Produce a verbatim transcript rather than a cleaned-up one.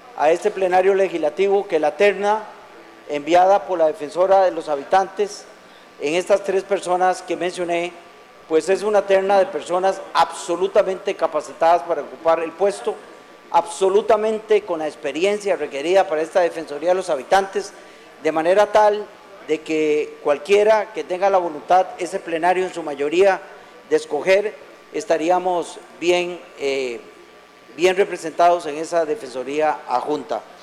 a este plenario legislativo que la terna enviada por la defensora de los habitantes en estas tres personas que mencioné, pues es una terna de personas absolutamente capacitadas para ocupar el puesto, absolutamente con la experiencia requerida para esta Defensoría de los Habitantes, de manera tal de que cualquiera que tenga la voluntad, ese plenario en su mayoría, de escoger, estaríamos bien, eh, bien representados en esa Defensoría adjunta.